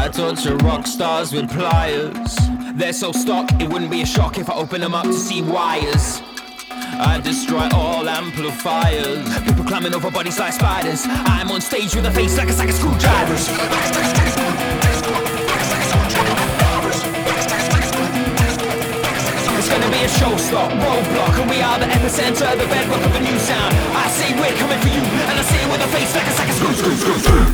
I torture rock stars with pliers. They're so stuck, it wouldn't be a shock if I open them up to see wires. I destroy all amplifiers. People climbing over bodies like spiders. I'm on stage with a face like a sack of screwdrivers. It's gonna be a showstop, roadblock, and we are the epicenter, the bedrock of a new sound. I say we're coming for you, and I say it with a face like a sack of screw.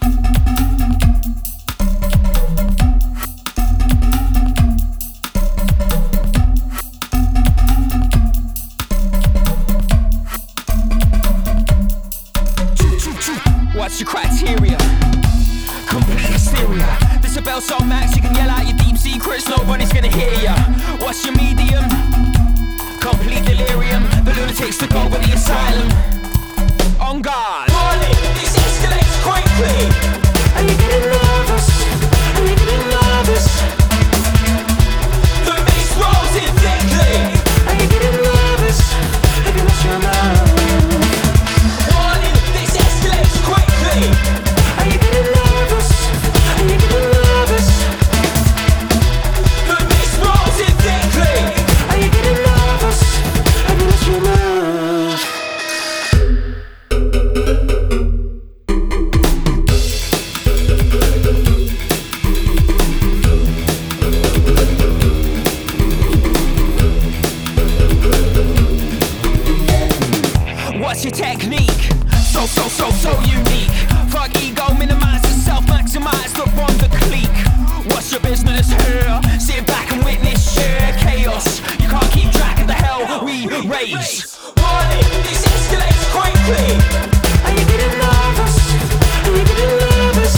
What's your criteria? Complete hysteria. This a bell song max, you can yell out your deep secrets, nobody's gonna hear ya. What's your medium? Complete delirium. The lunatics took over the asylum. On guard. Warning, this escalates quickly. Are you getting nervous? Are you getting nervous? The mist rolls in thickly. Are you getting nervous? Have you lost your mind? Warning, this escalates quickly. Are you getting nervous? Are you getting nervous? The mist rolls in thickly. Are you getting nervous? Have you lost your mind? What's your technique? So unique. Fuck ego, minimize yourself, maximize the one, the clique. What's your business here? Sit back and witness sheer chaos. You can't keep track of the hell we raise. Warning, this escalates quickly. Are you getting nervous? Are you getting nervous?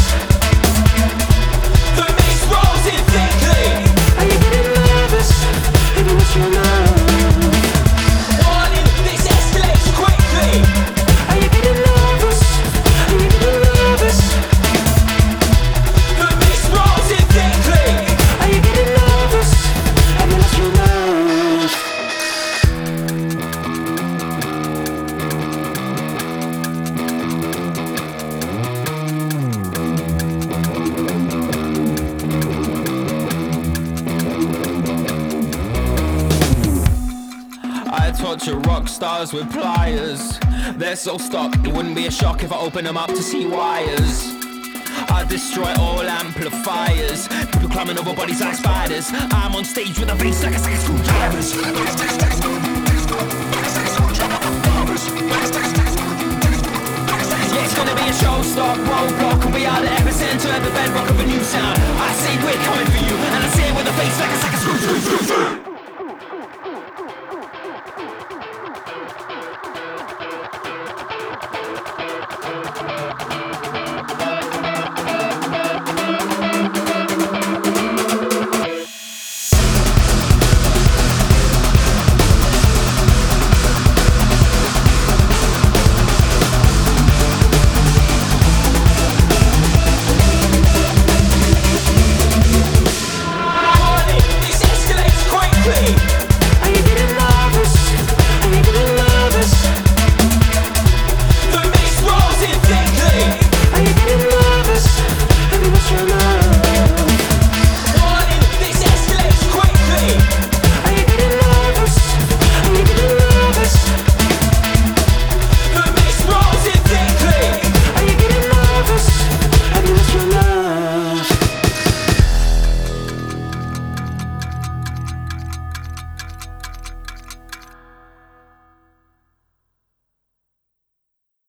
The mist rolls in thickly. Are you getting nervous? Have you lost your mind? Warning, this escalates quickly. Are you getting nervous? Are you getting nervous? The mist rolls in thickly. Are you getting nervous? Have you lost your mind? I torture rock stars with pliers. They're so stuck, it wouldn't be a shock if I open them up to see wires. I destroy all amplifiers. People climbing over bodies like spiders. I'm on stage with a face like a sack of screwdrivers. Yeah, it's gonna be a showstop, roadblock, and we are the epicenter,